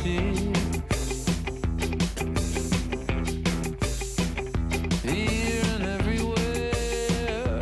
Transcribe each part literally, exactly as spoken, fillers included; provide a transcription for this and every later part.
see. Here and everywhere.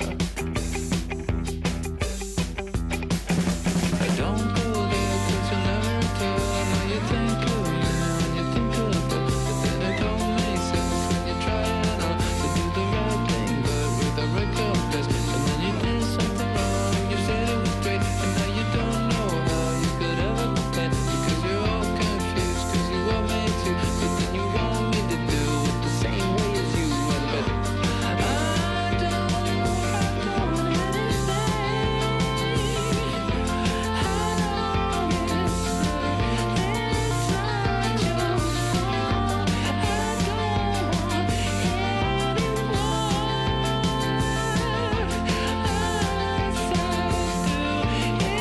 I don't go there 'cause you never return. Now you think of me, now you think of that, but then it don't make sense when you try and all to do the right thing, but with a recompense. And then you did something wrong, you said it was great, and now you don't know how you could ever complain, because you're all confused, 'cause you want me to, but then you want me to do it the same way as you. But I don't, I don't want anything. I know it's not, it's not your fault. I don't want anyone. I still do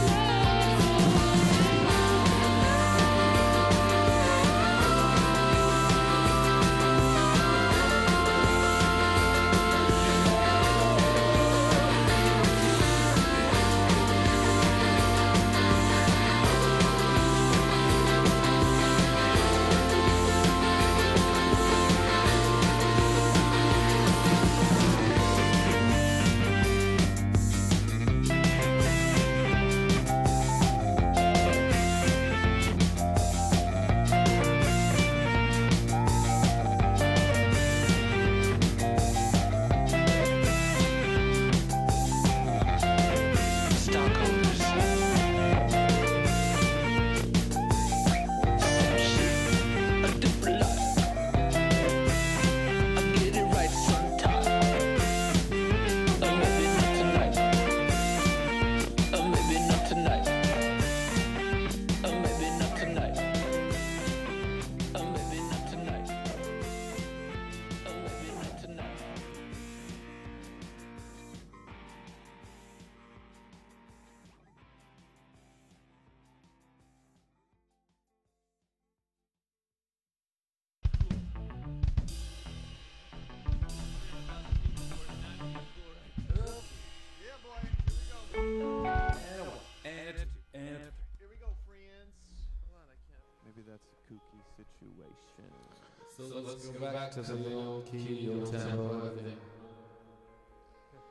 Stockholders. Same shit, a different life. I get it right sometime. Or maybe not tonight. Or maybe not tonight. Or maybe not tonight. Or maybe not tonight. Or maybe not tonight. Yeah, boy. Here we go. And a two, and a three. Here we go, friends. Hold on, I can't. Maybe that's a kooky situation. So let's go back to the old key, old tempo.